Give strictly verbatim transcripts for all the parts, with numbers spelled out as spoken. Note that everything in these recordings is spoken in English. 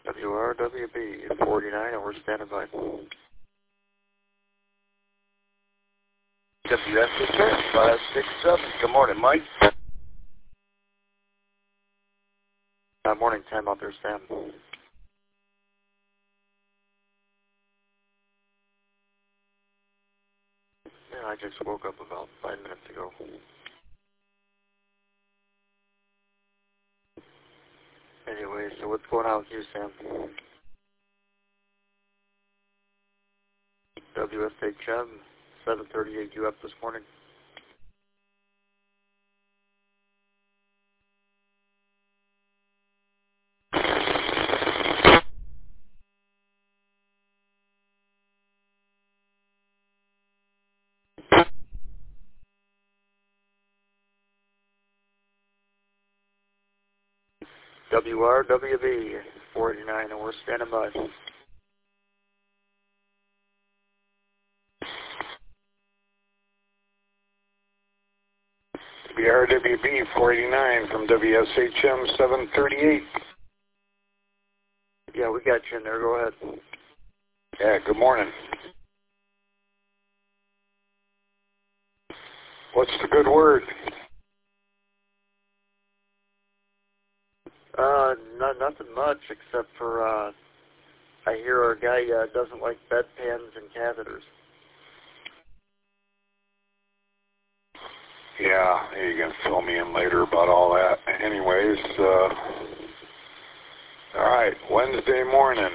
W R W B forty-nine, and we're standing by. W S H M five six seven. Good morning, Mike. Uh, morning time out there, Sam. Yeah, I just woke up about five minutes ago. Anyway, so what's going on with you, Sam? W S H M seven thirty-eight, you up this morning? W R W B forty-nine, and we're standing by. W R W B forty-nine from W S H M seven thirty-eight. Yeah, we got you in there. Go ahead. Yeah, good morning. What's the good word? Uh, not, nothing much except for, uh, I hear our guy uh, doesn't like bedpans and catheters. Yeah, you can fill me in later about all that. Anyways, uh, all right, Wednesday morning.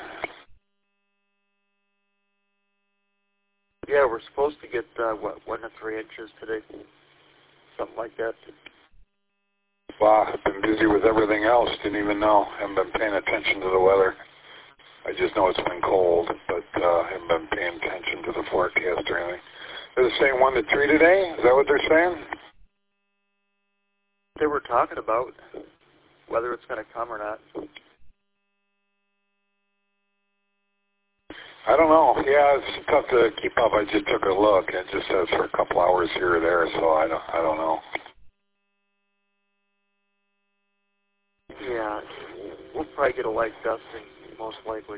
Yeah, we're supposed to get, uh, what, one to three inches today. Something like that. Wow, I've been busy with everything else. Didn't even know. Haven't been paying attention to the weather. I just know it's been cold, but uh, haven't been paying attention to the forecast or anything. They're saying one to three today? Is that what they're saying? They were talking about whether it's going to come or not. I don't know. Yeah, it's tough to keep up. I just took a look. It just says for a couple hours here or there, so I don't. I don't know. Yeah, we'll probably get a light dusting, most likely.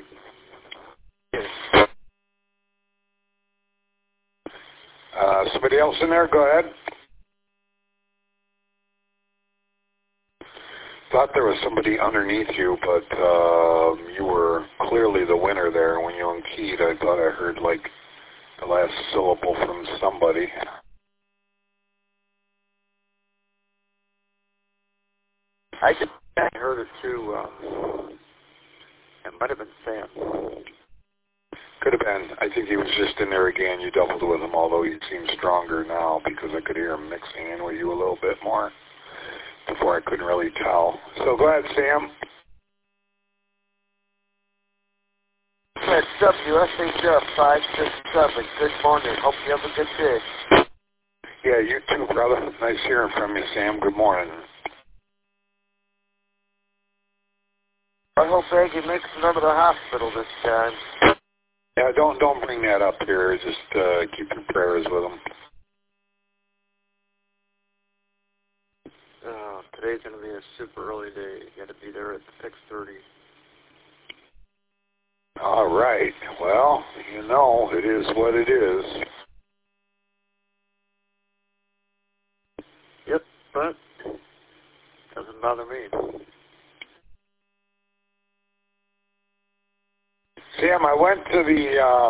Uh, somebody else in there? Go ahead. Thought there was somebody underneath you, but uh, you were clearly the winner there. When you unkeyed, I thought I heard like the last syllable from somebody. I just I heard it too. Um, it might have been Sam. Could have been. I think he was just in there again. You doubled with him, although he seems stronger now because I could hear him mixing in with you a little bit more. Before I couldn't really tell. So go ahead, Sam. That's W S H F five six seven. Good morning. Hope you have a good day. Yeah, you too, brother. Nice hearing from you, Sam. Good morning. I hope Aggie makes it out of the hospital this time. Yeah, don't don't bring that up here. Just uh, keep your prayers with him. Uh, today's going to be a super early day. You got to be there at six thirty. All right. Well, you know, it is what it is. Yep, but doesn't bother me. Sam, I went to the uh,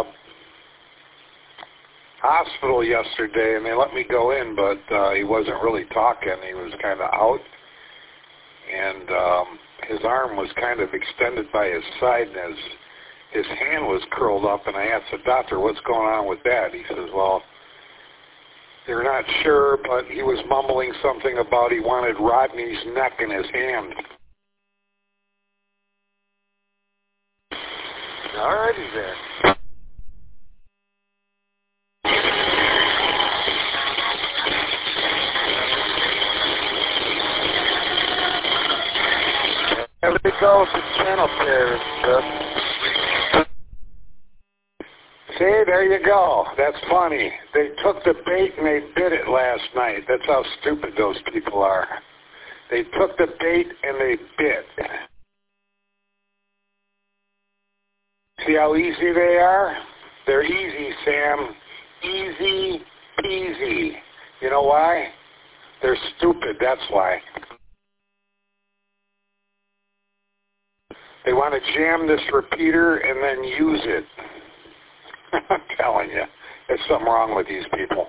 hospital yesterday, and they let me go in, but uh, he wasn't really talking. He was kind of out, and um, his arm was kind of extended by his side, and his, his hand was curled up, and I asked the doctor, what's going on with that? He says, well, they're not sure, but he was mumbling something about he wanted Rodney's neck in his hand. All righty then. There we go with the channel pairs, uh, See, there you go. That's funny. They took the bait and they bit it last night. That's how stupid those people are. They took the bait and they bit. See how easy they are? They're easy, Sam. Easy peasy. You know why? They're stupid, that's why. They want to jam this repeater and then use it. I'm telling you, there's something wrong with these people.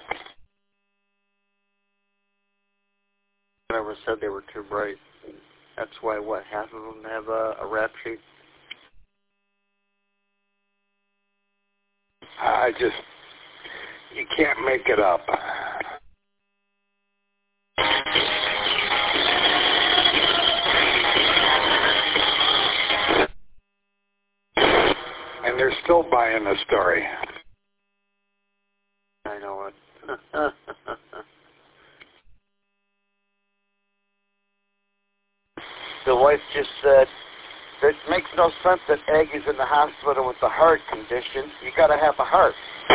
I never said they were too bright. That's why, what, half of them have a, a rap sheet? I just, you can't make it up. And they're still buying the story. I know it. The wife just said, it makes no sense that Aggie's in the hospital with a heart condition. You got to have a heart.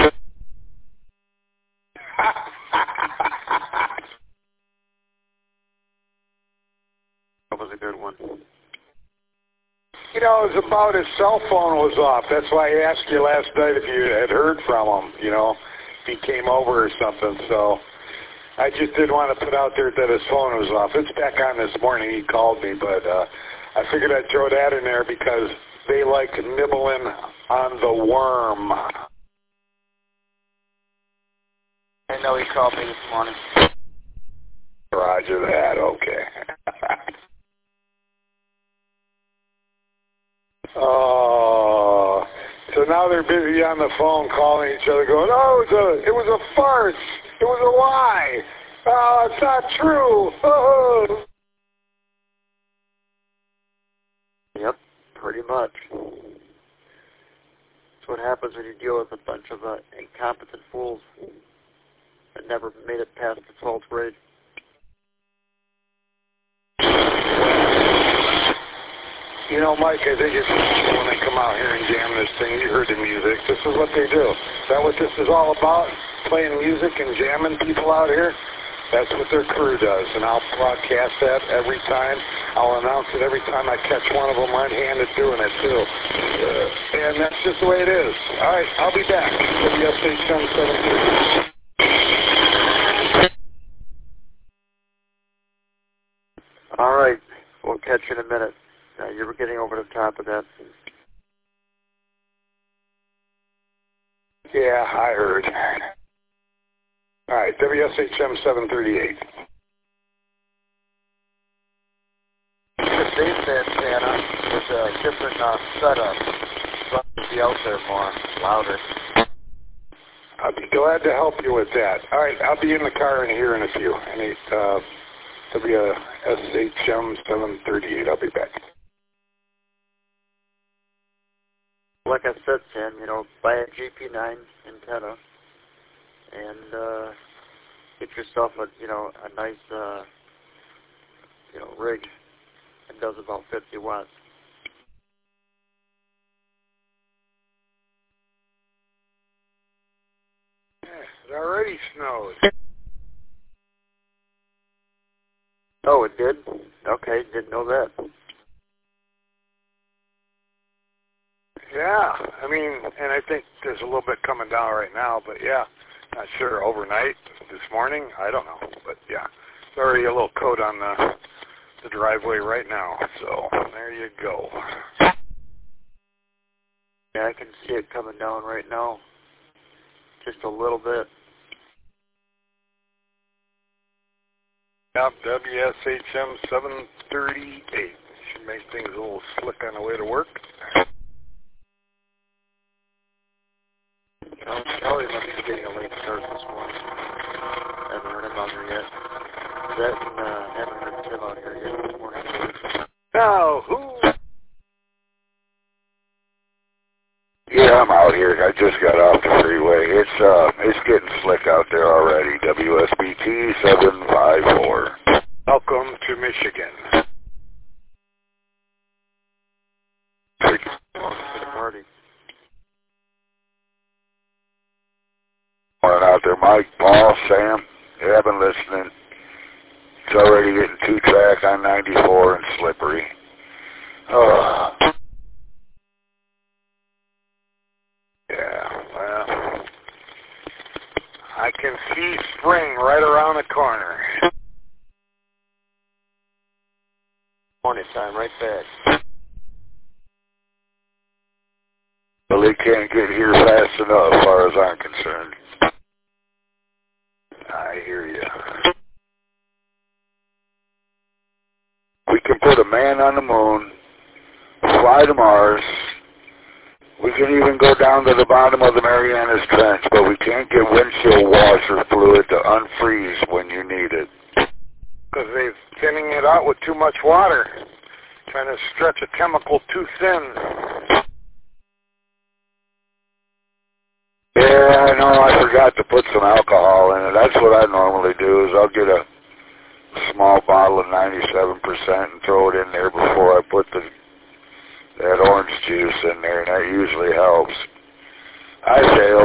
That was a good one. You know, it was about his cell phone was off. That's why I asked you last night if you had heard from him, you know, if he came over or something. So I just didn't want to put out there that his phone was off. It's back on this morning. He called me, but uh, I figured I'd throw that in there because they like nibbling on the worm. I know he called me this morning. Roger that, okay. Oh, so now they're busy on the phone calling each other going, oh, it was a, it was a farce. It was a lie. Oh, it's not true. Oh. Yep, pretty much. That's what happens when you deal with a bunch of uh, incompetent fools that never made it past the twelfth grade. You know, Mike, I think it's when they come out here and jam this thing, you heard the music. This is what they do. Is that what this is all about? Playing music and jamming people out here? That's what their crew does, and I'll broadcast that every time. I'll announce it every time I catch one of them red-handed doing it, too. Uh, and that's just the way it is. All right, I'll be back. W S H M seven thirty. All right, we'll catch you in a minute. Uh, you were getting over the top of that. Yeah, I heard. All right, W S H M seven thirty-eight. They said, Santa, with a different uh, setup. So I'll be out there more, louder. I'll be glad to help you with that. All right, I'll be in the car in here in a few. And it's uh, W S H M seven thirty-eight. I'll be back. Like I said, Sam, you know, buy a G P nine antenna and uh, get yourself a, you know, a nice, uh, you know, rig that does about fifty watts. It already snowed. Oh, it did? Okay, didn't know that. Yeah, I mean, and I think there's a little bit coming down right now, but yeah, not sure overnight, this morning, I don't know, but yeah, there's already a little coat on the the driveway right now, so there you go. Yeah, I can see it coming down right now, just a little bit. Yep, W S H M seven thirty-eight. Should make things a little slick on the way to work. I'll probably must be getting a late start this morning. I haven't heard him out here yet. That and uh, haven't heard Tim out here yet this morning. Now, who? Yeah, I'm out here. I just got off the freeway. It's uh, it's getting slick out there already. W S B T seven five four. Welcome to Michigan. Welcome to the party. Morning out there, Mike, Paul, Sam. You have been listening. It's already getting two track on ninety-four and slippery. Oh. can see spring right around the corner. Morning time, right back. Well, they can't get here fast enough, as far as I'm concerned. I hear you. We can put a man on the moon, fly to Mars. We can even go down to the bottom of the Marianas Trench, but we can't get windshield washer fluid to unfreeze when you need it. Because they're thinning it out with too much water, trying to stretch a chemical too thin. Yeah, I know. I forgot to put some alcohol in it. That's what I normally do, is I'll get a small bottle of ninety-seven percent and throw it in there before I put the that orange juice in there, and that usually helps. I failed.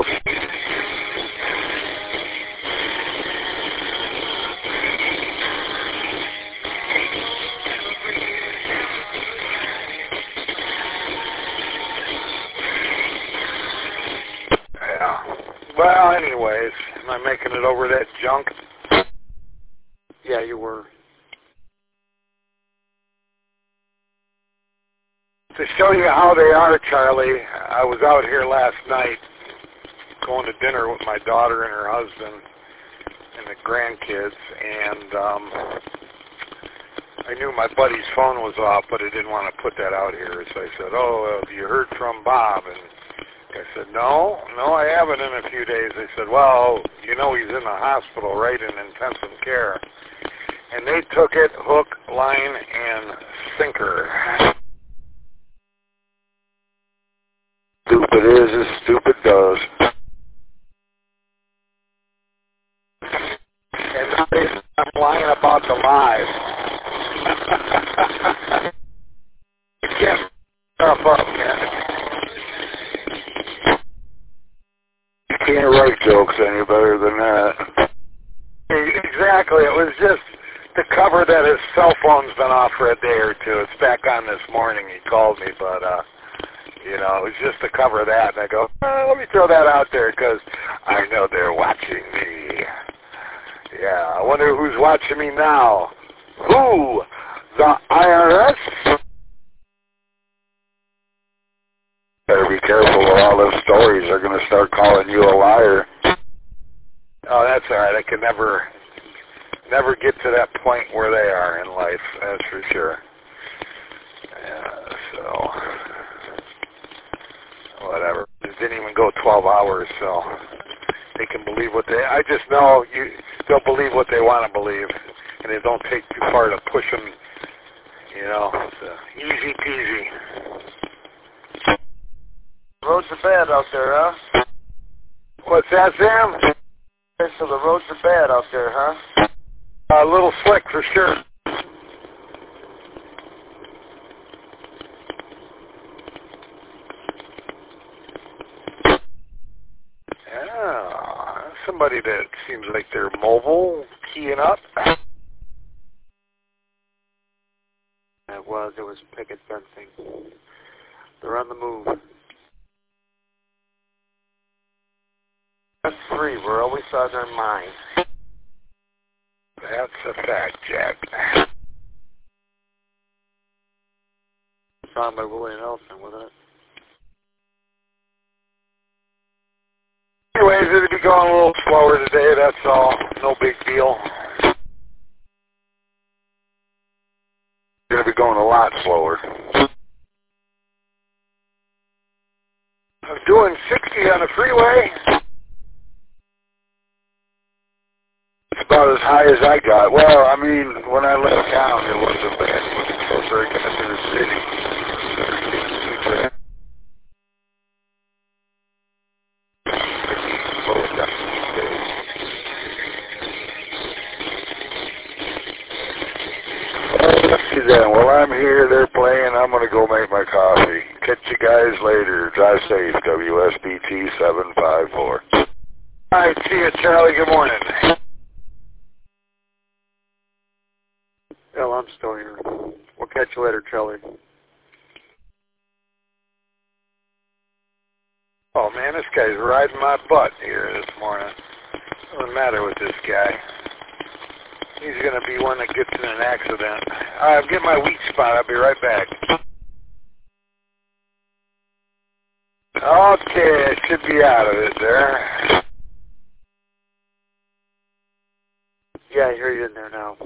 Yeah. Well, anyways, am I making it over that junk? Yeah, you were. To show you how they are, Charlie, I was out here last night going to dinner with my daughter and her husband and the grandkids, and um, I knew my buddy's phone was off, but I didn't want to put that out here, so I said, oh, have you heard from Bob? And I said, no, no, I haven't in a few days. They said, well, you know he's in the hospital, right, in intensive care. And they took it hook, line, and sinker. Stupid is as stupid does. And I'm lying about the lies. You can't stuff up, man. You can't write jokes any better than that. Exactly. It was just to cover that his cell phone's been off for a day or two. It's back on this morning. He called me, but, uh, you know, it was just to cover that. And I go, oh, let me throw that out there because I know they're watching me. Yeah, I wonder who's watching me now. Who? The I R S? Better be careful with all those stories. They're going to start calling you a liar. Oh, that's all right. I can never, never get to that point where they are in life. That's for sure. Yeah, so whatever. It didn't even go twelve hours, so they can believe what they. I just know you. They'll believe what they want to believe, and it don't take too far to push them. You know, so easy peasy. Roads are bad out there, huh? What's that, Sam? So the roads are bad out there, huh? A little slick for sure. Yeah, somebody that seems like they're mobile, keying up. It was. It was picket fencing. They're on the move. That's three. We're always on their mind. That's a fact, Jack. Song by Willie Nelson, wasn't it? Anyways, it'll be going a little slower today, that's all. No big deal. Going to be going a lot slower. I'm doing sixty on the freeway. It's about as high as I got. Well, I mean, when I left town, it wasn't bad. It wasn't closer to get into the city. Then, while I'm here, they're playing, I'm going to go make my coffee. Catch you guys later. Drive safe, W S B T seven five four. All right, see you, Charlie. Good morning. Well, I'm still here. We'll catch you later, Charlie. Oh, man, this guy's riding my butt here this morning. What's the matter with this guy? He's going to be one that gets in an accident. I'll get my weak spot. I'll be right back. Okay, I should be out of it there. Yeah, I hear you in there now.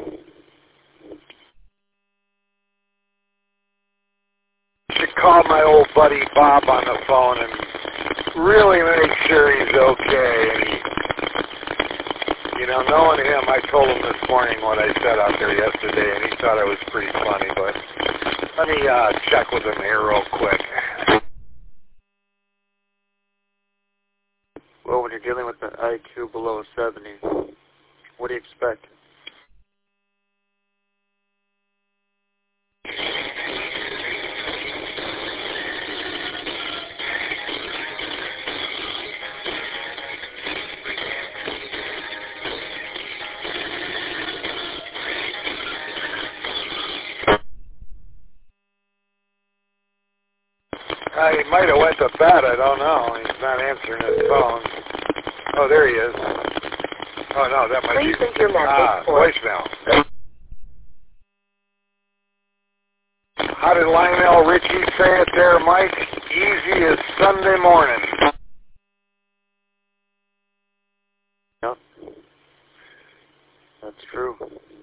Should call my old buddy Bob on the phone and really make sure he's okay. And he, you know, knowing him, I told him this morning what I said out there yesterday, and he thought it was pretty funny, but let me uh, check with him here real quick. Well, when you're dealing with an I Q below seventy, what do you expect? Uh, he might have went to bed. I don't know. He's not answering his phone. Oh, there he is. Oh, no, that might Please be... leave your message ah, for... voicemail. How did Lionel Richie say it there, Mike? Easy as Sunday morning. Yep. That's true.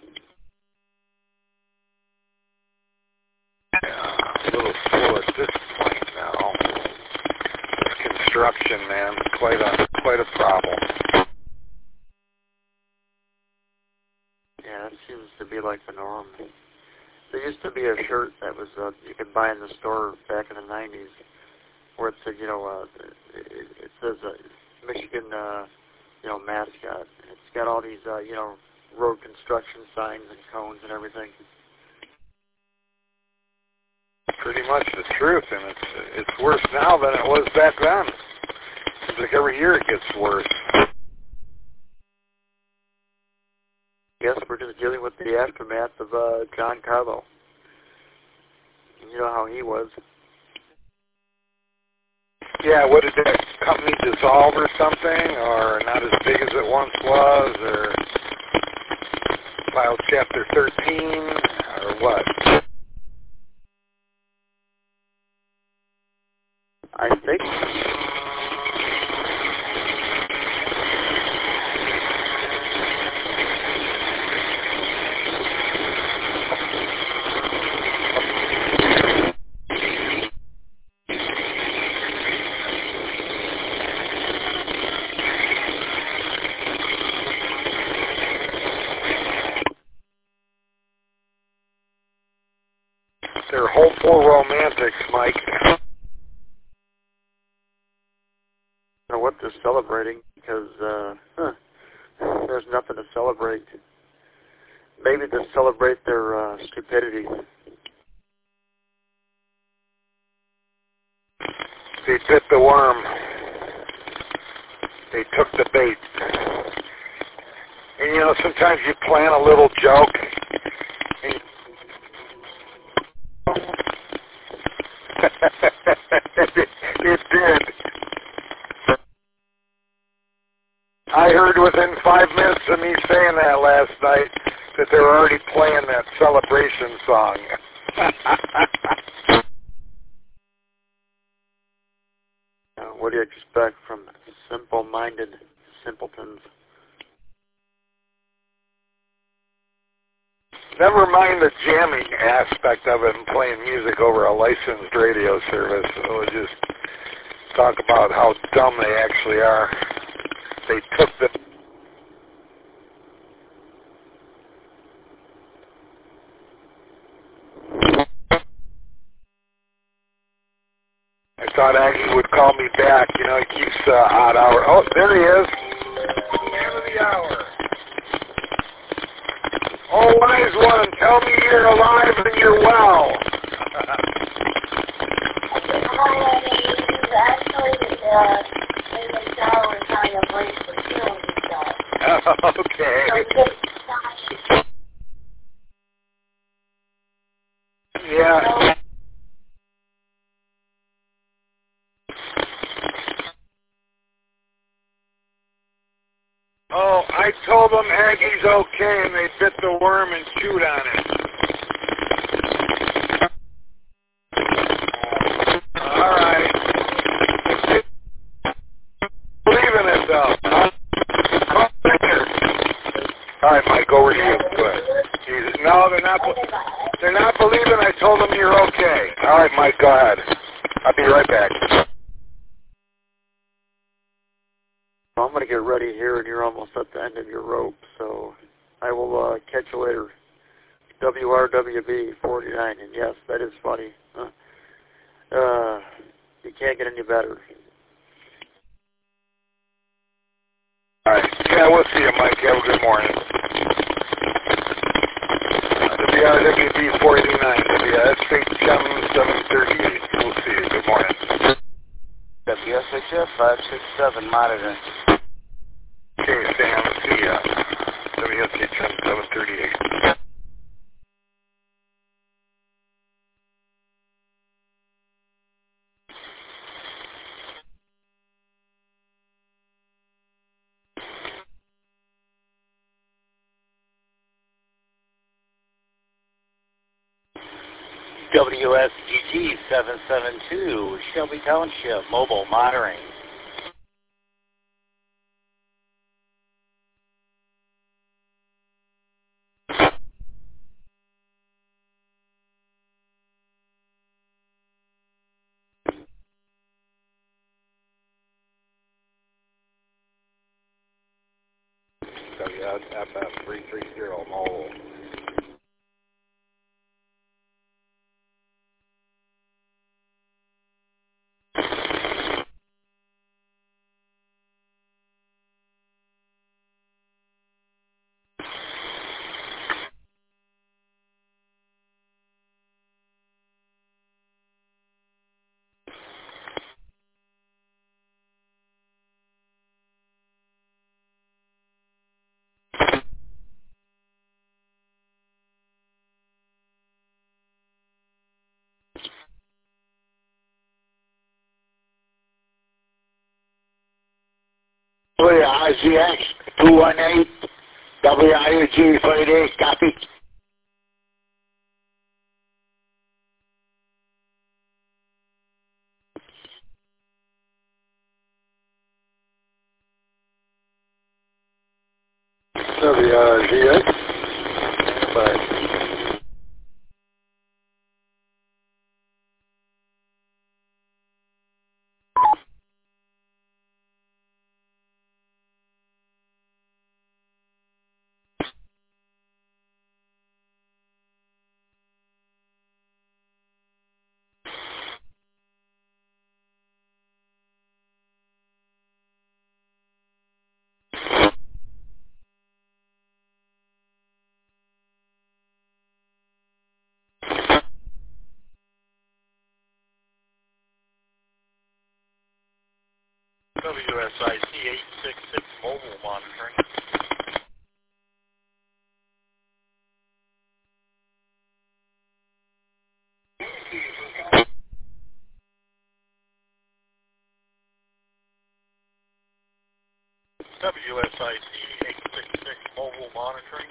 Yeah, a little slow at this point now. This construction, man, quite a quite a problem. Yeah, that seems to be like the norm. There used to be a shirt that was uh, you could buy in the store back in the nineties, where it said, you know, uh, it, it says uh, Michigan, uh, you know, mascot. It's got all these, uh, you know, road construction signs and cones and everything. Pretty much the truth, and it's it's worse now than it was back then. Seems like every year it gets worse. Yes, we're just dealing with the aftermath of uh, John Carlo. You know how he was. Yeah, what did that company dissolve or something, or not as big as it once was, or filed Chapter thirteen, or what? I think. They're hopeful romantics, Mike. I don't know what they're celebrating because uh, huh, there's nothing to celebrate. Maybe they celebrate their uh, stupidity. They bit the worm. They took the bait. And you know, sometimes you plan a little joke. And you it did. I heard within five minutes of me saying that last night that they were already playing that celebration song. Uh, what do you expect from simple-minded simpletons? Never mind the jamming aspect of it and playing music over a licensed radio service. We'll just talk about how dumb they actually are. They took the... I thought Aggie would call me back. You know, he keeps uh, odd hour. Oh, there he is. End of the hour. Oh, wise one, tell me you're alive and you're well. Actually, uh, in the shower and trying to break for killing himself. Okay. Yeah. Oh, told them Aggie's okay, and they bit the worm and chewed on it. All right. Believe in it, though. All right, Mike, over to you. Go ahead. Jesus. No, they're not. They're not believing. I told them you're okay. All right, Mike, go ahead. I'll be right back. I'm going to get ready here, and you're almost at the end of your rope, so I will uh, catch you later. W R W B forty-nine, and yes, that is funny. Huh? Uh, you can't get any better. All right. Yeah, we'll see you, Mike. Have a good morning. W R W B forty-nine, W S H M seven thirty-eight. We'll see you. Good morning. W S H F five six seven monitoring. Okay, Sam, see ya. W S H M seven thirty-eight. W S G T seven seven two, Shelby Township, mobile monitoring. W S F F three three zero, mobile. W R Z X two one eight, W I U G forty-eight, copy. W R Z X. Bye. W S I C eight six six, mobile monitoring. W S I C eight six six, mobile monitoring.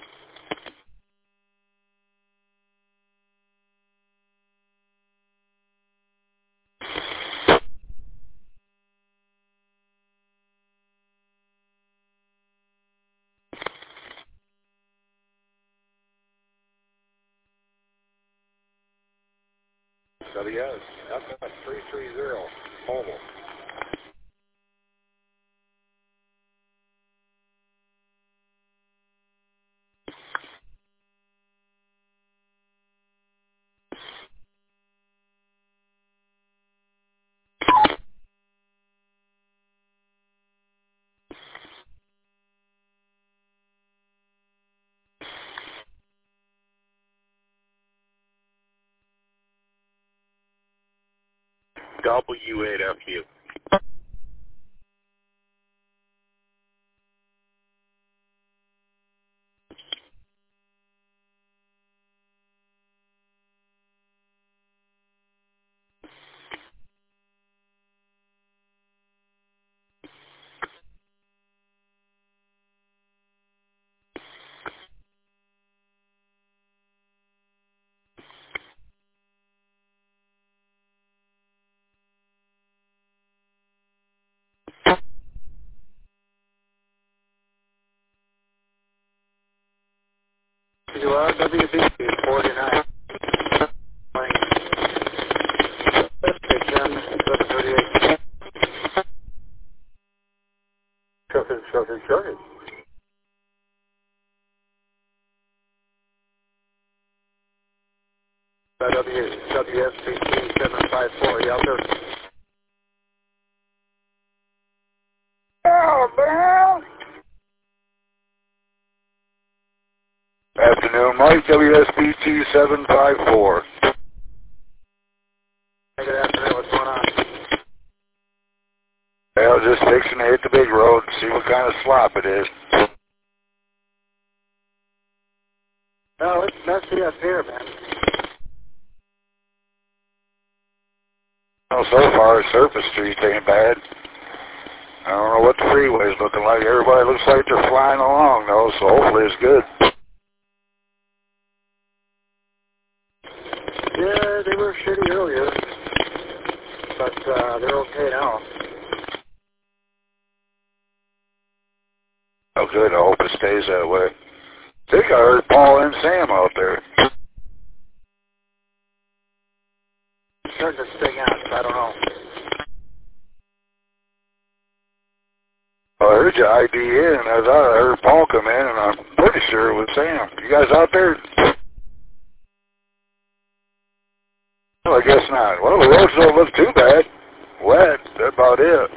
W S F F three three zero, mobile. W eight F U. to uh, W B C forty-nine. Station seven thirty-eight. Shorted, shorted, shorted. W S B T seven five four, you out there? Oh, man. Afternoon, Mike, W S B T seven five four. Good afternoon, what's going on? Well, just fixing to hit the big road and see what kind of slop it is. No, it's messy up here, man. Well, so far, surface streets ain't bad. I don't know what the freeway's looking like. Everybody looks like they're flying along, though, so hopefully it's good. Yeah, they were shitty earlier, but uh, they're okay now. Oh, good. I hope it stays that way. I think I heard Paul and Sam out there. It's starting to sting out, so I don't know. I heard you I D in. I thought I heard Paul come in, and I'm pretty sure it was Sam. You guys out there? Well, I guess not. Well, the roads don't look too bad. Wet, that's about it.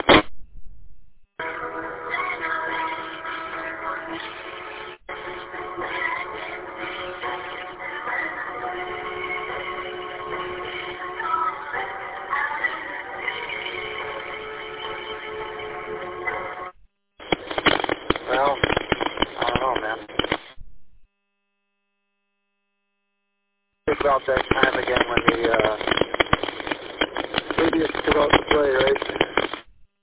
Well, I don't know, man. It's about that time again when the uh, idiots go out to play, right?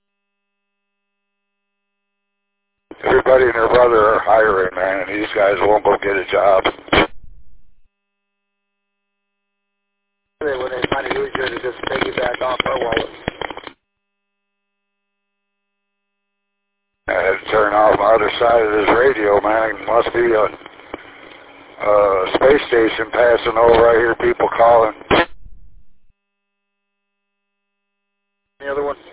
Everybody and their brother are hiring, man, and these guys won't go get a job. When they find it easier to just piggyback off our wallet. I had to turn off my other side of this radio, man. It must be a, a space station passing over. I hear people calling. The other one?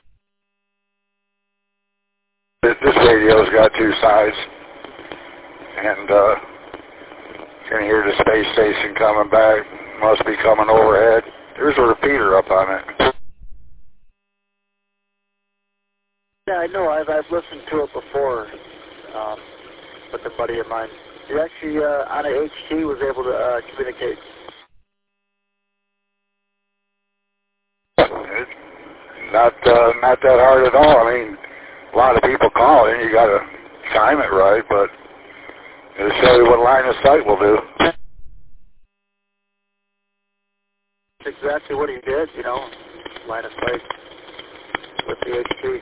This, this radio's got two sides, and uh, you can hear the space station coming back. Must be coming overhead. There's a repeater up on it. Yeah, I know. I've I've listened to it before um, with a buddy of mine. He actually, uh, on a H T, was able to uh, communicate. It's not uh, not that hard at all. I mean, a lot of people calling. You got to time it right, but it'll show you what line of sight will do. That's exactly what he did, you know, line of sight with the H T.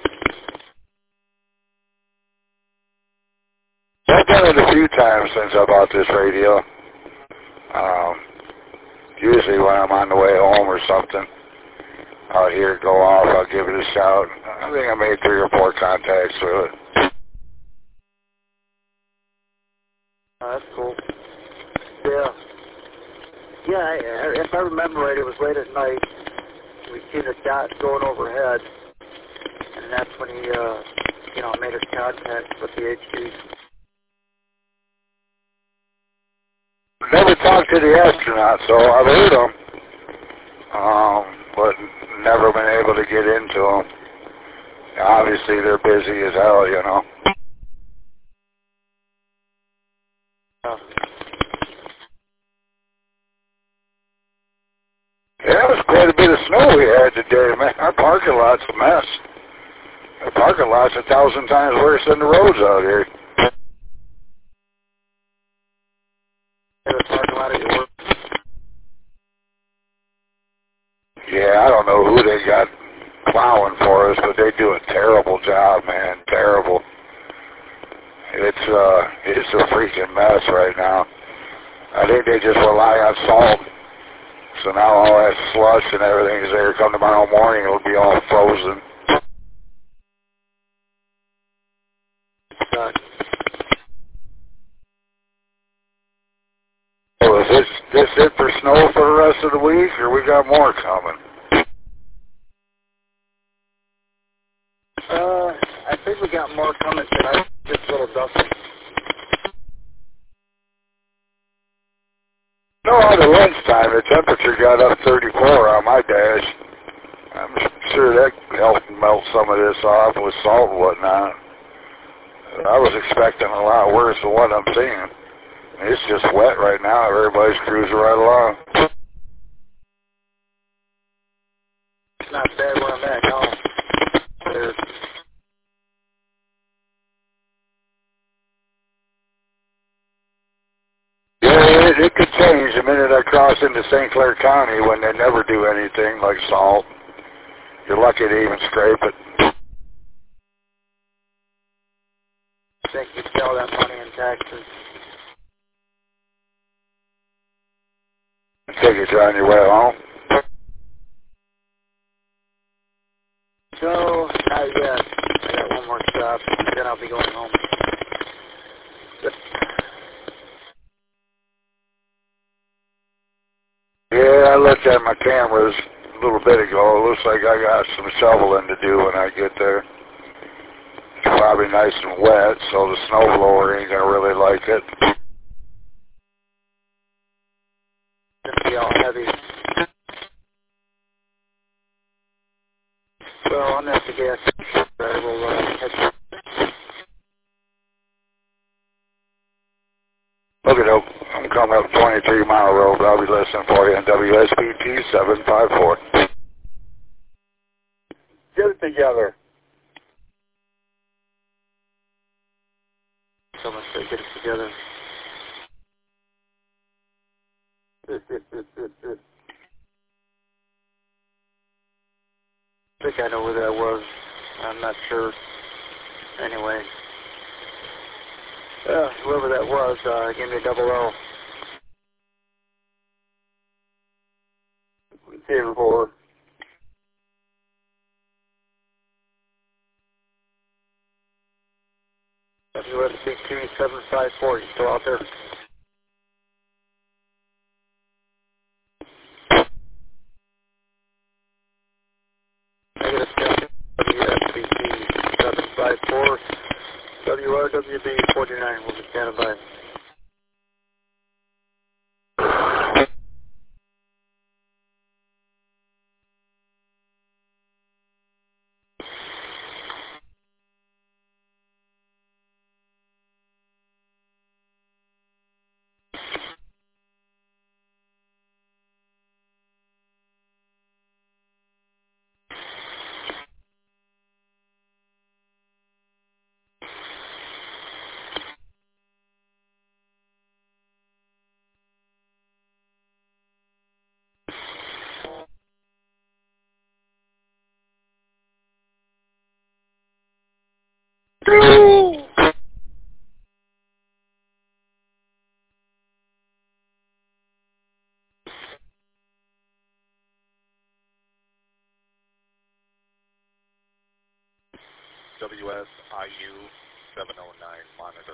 I've done it a few times since I bought this radio. Um, usually when I'm on the way home or something, I'll hear it go off, I'll give it a shout. I think I made three or four contacts through it. Oh, that's cool. Yeah. Yeah, I, if I remember right, it was late at night. We seen a dot going overhead, and that's when he, uh, you know, made his contact with the H T. Never talked to the astronaut, so I've heard them, um, but never been able to get into them. Obviously, they're busy as hell, you know. Uh, Yeah, it was quite a bit of snow we had today, man. Our parking lot's a mess. Our parking lot's a thousand times worse than the roads out here. in the parking lot at your work. Yeah, I don't know who they got plowing for us, but they do a terrible job, man. Terrible. It's uh, it's a freaking mess right now. I think they just rely on salt. So now all that slush and everything is there. Come tomorrow morning, it'll be all frozen. Uh, this it for snow for the rest of the week, or we got more coming? Uh, I think we got more coming tonight. Just a little dusting. No, at the lunchtime, the temperature got up thirty-four on my dash. I'm sure that helped melt some of this off with salt and whatnot. I was expecting a lot worse than what I'm seeing. It's just wet right now. Everybody's cruising right along. It's not bad where I'm at, no. There's Yeah, it, it could change the minute I cross into Saint Clair County when they never do anything like salt. You're lucky to even scrape it. I think you pay all that money in taxes. Take it on your way home. So, not yet. I got one more stop, then I'll be going home. Yeah, I looked at my cameras a little bit ago. It looks like I got some shoveling to do when I get there. It's probably nice and wet, so the snowblower ain't going to really like it. It's going to be all heavy. Well, I'm at the gas station. I will uh, catch you. Look at it. I'm coming up twenty-three mile road, but I'll be listening for you on W S B T seven five four. Get it together. Someone said get it together. I think I know where that was. I'm not sure. Anyway. Uh, whoever that was, uh, give me a double O. Zero four. W S B T seven five four, you still out there? Negative W S B T seven five four, W R W B forty-nine, we'll be standing by. W S I U seven oh nine monitor.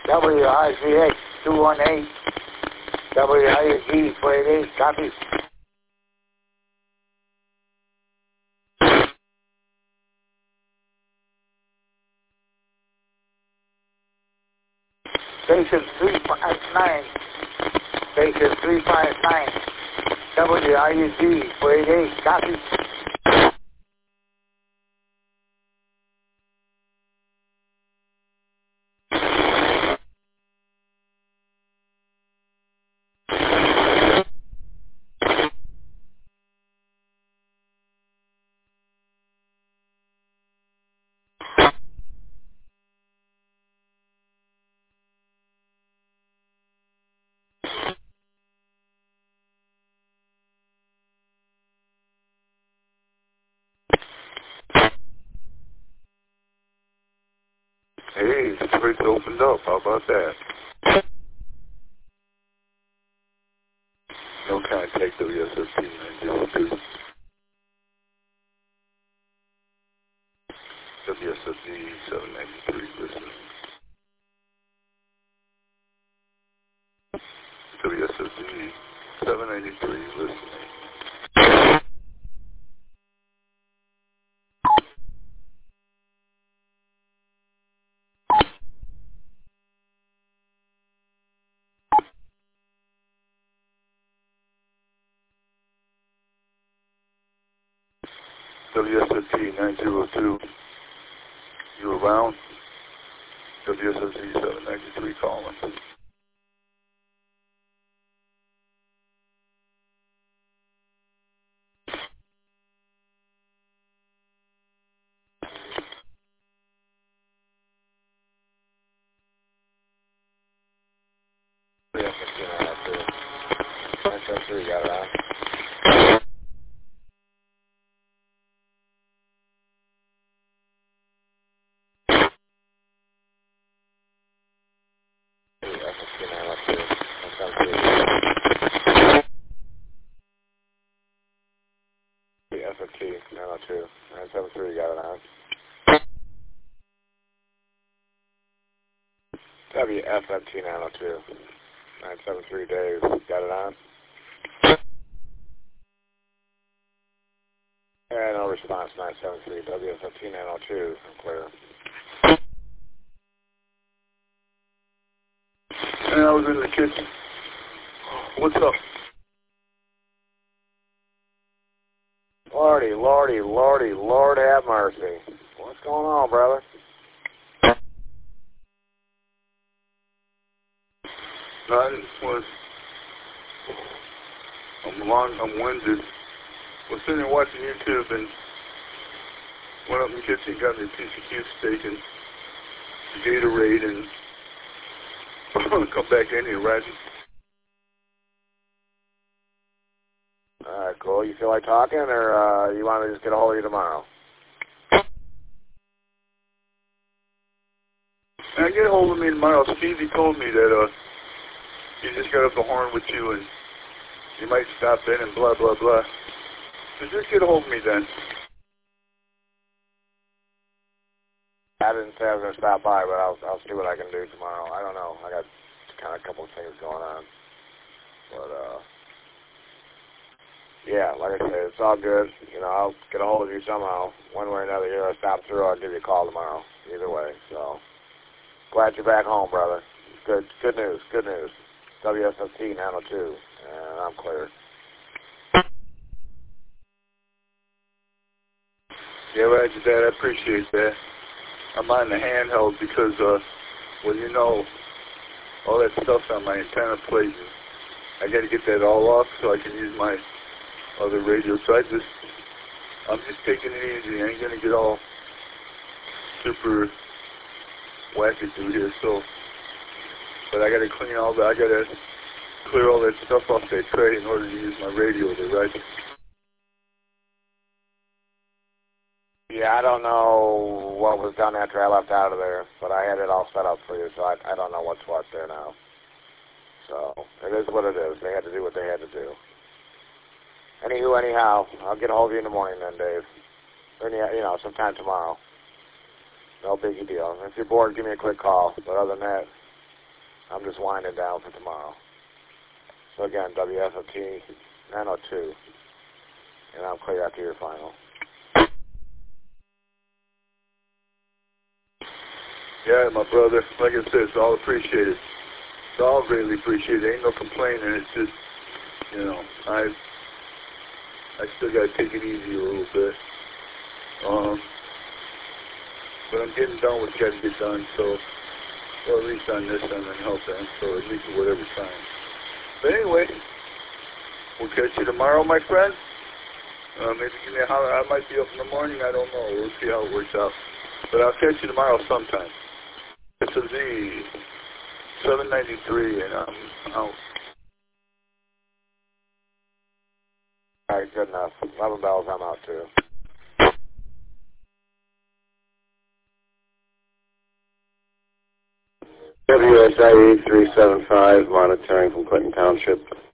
W I G H two one eight, W I G four eight eight, copy. Station three five nine, Station three five nine, W I G four eight eight, copy. Hey, the place opened up. How about that? No contact W S S T nine zero two. W S S D seven ninety-three, listening. W S S D seven ninety-three, listening. W S S T nine zero two, you around? W S S D seven ninety-three calling. Yeah, fifteen nine oh two. nine seven three, got it on. Yeah, fifteen nine oh two. nine seven three. F F T nine oh two. nine seven three, got it on. W F F T nine oh two. nine seven three, Dave, got it on. And no response, nine seven three, W F F T nine oh two, I'm clear. And I was in the kitchen. What's up? Lordy, Lordy, Lordy, Lord have mercy. What's going on, brother? No, I just was, I'm long, I'm winded. Was sitting there watching YouTube and went up in the kitchen, got me a piece of cube steak and Gatorade and come back in here, right? Alright, cool. You feel like talking, or uh, you want me to just get a hold of you tomorrow? And I get a hold of me tomorrow. Stevie told me that uh, he just got up the horn with you and you might stop in and blah, blah, blah. So just get a hold of me then. I didn't say I was going to stop by, but I'll, I'll see what I can do tomorrow. I don't know. I got kind of a couple of things going on. But, uh, yeah, like I said, it's all good. You know, I'll get a hold of you somehow. One way or another, you're going to stop through, I'll give you a call tomorrow. Either way, so. Glad you're back home, brother. Good, good news, good news. W S S T nine oh two, and I'm clear. Yeah, Roger that. I appreciate that. I'm on the handheld because, uh, well, you know, all that stuff's on my antenna plate. And I got to get that all off so I can use my other radio. So I just, I'm just taking it easy. I ain't going to get all super wacky through here. So, but I got to clean all that. I got to clear all that stuff off that tray in order to use my radio there, right? Yeah, I don't know what was done after I left out of there, but I had it all set up for you, so I, I don't know what's what there now. So, it is what it is. They had to do what they had to do. Anywho, anyhow, I'll get a hold of you in the morning then, Dave. Or, you know, sometime tomorrow. No biggie deal. If you're bored, give me a quick call. But other than that, I'm just winding down for tomorrow. So again, W S O T nine oh two, and I'm clear after your final. Yeah, my brother. Like I said, it's all appreciated. It's all greatly appreciated. Ain't no complaining. It's just, you know, I I still got to take it easy a little bit. Um, but I'm getting done what's got to get done, so, well, at least on this end and help them, so at least at whatever time. But anyway, we'll catch you tomorrow, my friend. Uh, maybe give me a holler. I might be up in the morning. I don't know. We'll see how it works out. But I'll catch you tomorrow sometime. It's a Z seven ninety-three, and I'm out. All right, good enough. eleven bells, I'm out too. W S I E three seven five, monitoring from Clinton Township.